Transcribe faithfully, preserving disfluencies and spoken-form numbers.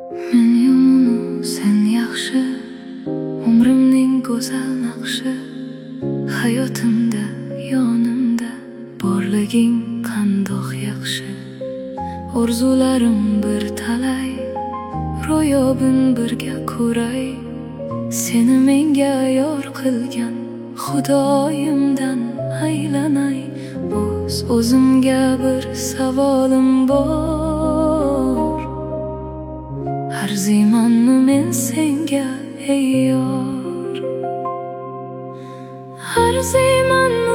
Men yomonu sen yaxshi, umrimning go'zal naqshi. Hayotimda, yonimda borliging qandoq yaxshi. Orzularim bir talay, ro'yobin birga ko'ray. Seni menga yor qilgan Xudoyimdan aylanay. O'z o'zimga bir savolim bor, arziymanmi men senga ey yor? Arziymanmi